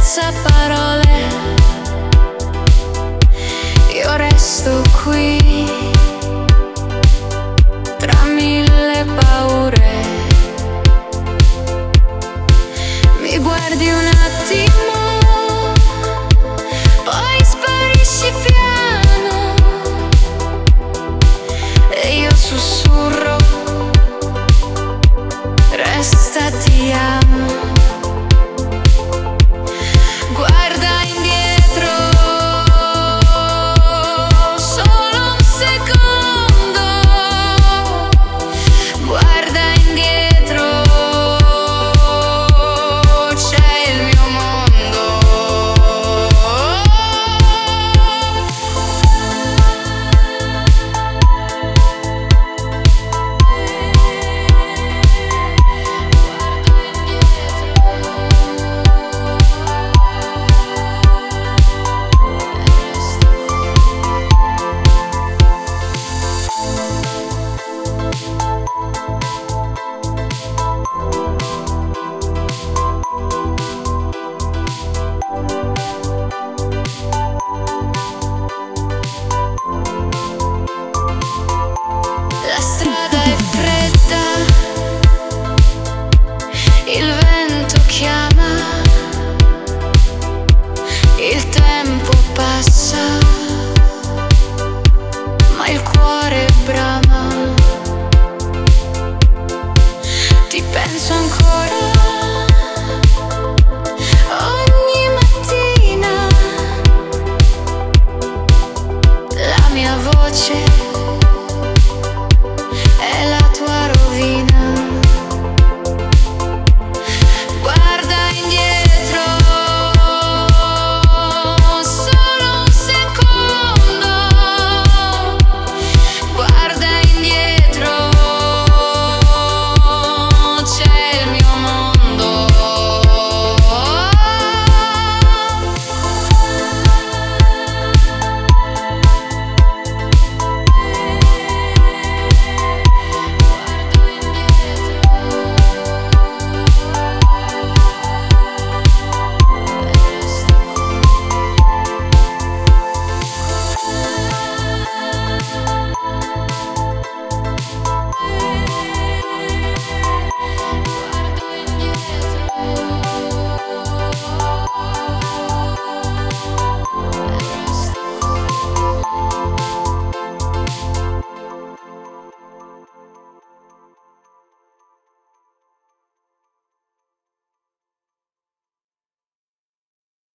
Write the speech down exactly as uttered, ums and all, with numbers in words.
senza parole. Io resto qui tra mille paure. Mi guardi un attimo, poi sparisci piano e io sussurro: resta, ti amo. Guarda indietro, solo un secondo. Guarda indietro, c'è il mio mondo. La strada è fredda, il vento chiama, il tempo passa, ma il cuore brama. Ti penso ancora.